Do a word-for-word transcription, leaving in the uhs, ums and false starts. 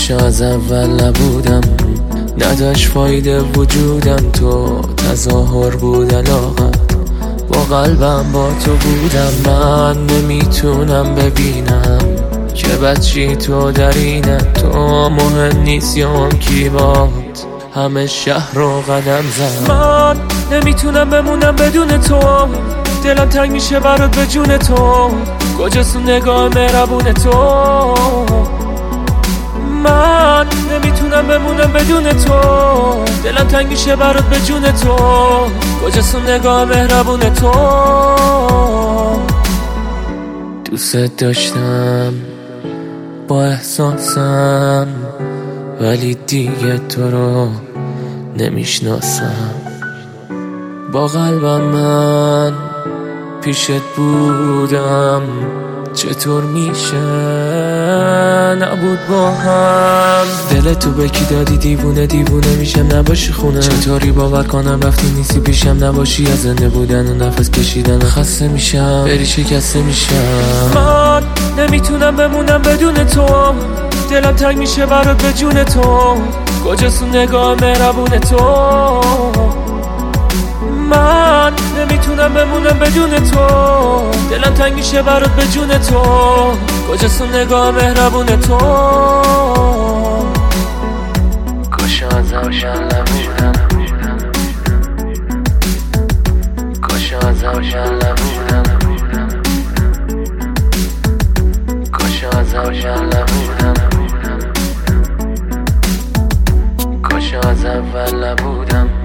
کاش از اول نبودم، نداشت فایده وجودم، تو تظاهر بود علاقت، با قلبم با تو بودم. من نمیتونم ببینم که بچی تو در اینه، تو مهم نیست یا اون کی باد همه شهر رو قدم زد. من نمیتونم بمونم بدون تو، دلم تنگ میشه برات به جون تو، کجاست اون نگاه مهربون تو؟ من نمیتونم بمونم بدون تو، دلم تنگ میشه برات به جون تو، کجاست اون نگاه مهربون تو؟ دوست داشتم با احساسم، ولی دیگه تو رو نمیشناسم. با قلبم من پیشت بودم، چطور میشه نبود با هم؟ دل تو به کی دادی؟ دیوونه دیوونه میشم نباشی خونه، چطوری باور کنم رفتی نیستی پیشم، نباشی از زنده بودن و نفس کشیدن و خسته میشم بری شکسته میشم. من نمیتونم بمونم بدون تو، دلم تنگ میشه برات به جون تو، کجاست اون نگاه مهربون تو؟ من نمیتونم بمونم بدون تو، دلم تنگ میشه برات به جون تو، کجاست اون نگاه مهربون تو؟ کاش از اول نبودم، کاش از اول نبودم، کاش از اول نبودم، کاش از اول نبودم.